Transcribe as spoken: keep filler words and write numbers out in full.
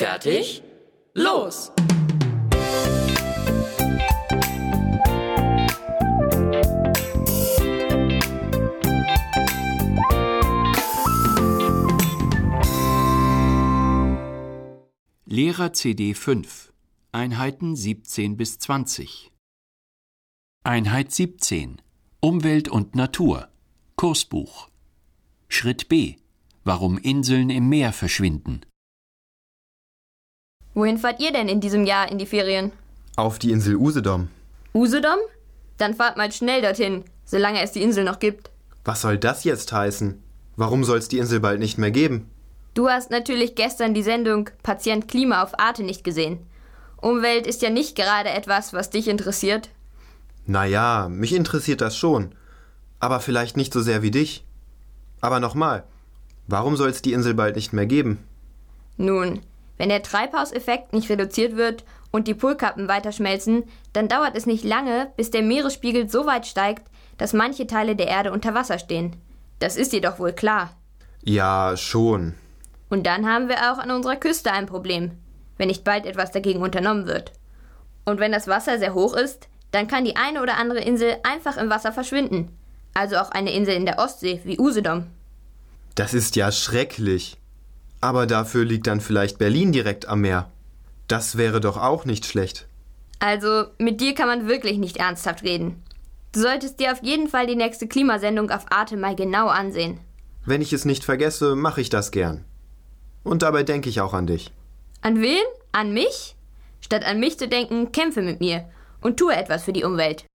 fertig, los! Lehrer C D fünf, Einheiten siebzehn bis zwanzig. Einheit siebzehn, Umwelt und Natur, Kursbuch. Schritt B, warum Inseln im Meer verschwinden. Wohin fahrt ihr denn in diesem Jahr in die Ferien? Auf die Insel Usedom. Usedom? Dann fahrt mal schnell dorthin, solange es die Insel noch gibt. Was soll das jetzt heißen? Warum soll es die Insel bald nicht mehr geben? Du hast natürlich gestern die Sendung Patient Klima auf Arte nicht gesehen. Umwelt ist ja nicht gerade etwas, was dich interessiert. Naja, mich interessiert das schon. Aber vielleicht nicht so sehr wie dich. Aber nochmal, warum soll es die Insel bald nicht mehr geben? Nun, wenn der Treibhauseffekt nicht reduziert wird und die Polkappen weiter schmelzen, dann dauert es nicht lange, bis der Meeresspiegel so weit steigt, dass manche Teile der Erde unter Wasser stehen. Das ist dir doch wohl klar. Ja, schon. Und dann haben wir auch an unserer Küste ein Problem, wenn nicht bald etwas dagegen unternommen wird. Und wenn das Wasser sehr hoch ist, dann kann die eine oder andere Insel einfach im Wasser verschwinden. Also auch eine Insel in der Ostsee wie Usedom. Das ist ja schrecklich. Aber dafür liegt dann vielleicht Berlin direkt am Meer. Das wäre doch auch nicht schlecht. Also mit dir kann man wirklich nicht ernsthaft reden. Du solltest dir auf jeden Fall die nächste Klimasendung auf Arte mal genau ansehen. Wenn ich es nicht vergesse, mache ich das gern. Und dabei denke ich auch an dich. An wen? An mich? Statt an mich zu denken, kämpfe mit mir und tue etwas für die Umwelt.